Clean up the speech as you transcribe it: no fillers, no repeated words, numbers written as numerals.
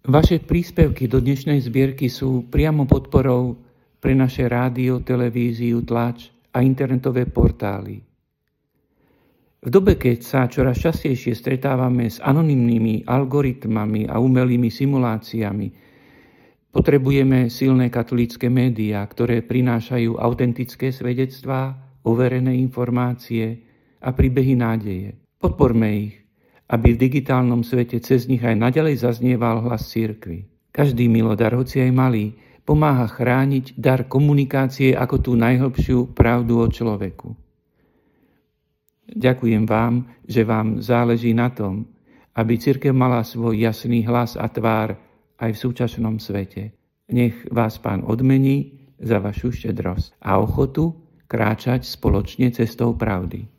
Vaše príspevky do dnešnej zbierky sú priamo podporou pre naše rádio, televíziu, tlač a internetové portály. V dobe, keď sa čoraz častejšie stretávame s anonymnými algoritmami a umelými simuláciami, potrebujeme silné katolícke médiá, ktoré prinášajú autentické svedectvá, overené informácie a príbehy nádeje. Podporme ich, aby v digitálnom svete cez nich aj naďalej zaznieval hlas cirkvi. Každý milodar, hoci aj malý, pomáha chrániť dar komunikácie ako tú najhlbšiu pravdu o človeku. Ďakujem vám, že vám záleží na tom, aby cirkev mala svoj jasný hlas a tvár aj v súčasnom svete. Nech vás Pán odmení za vašu štedrosť a ochotu kráčať spoločne cestou pravdy.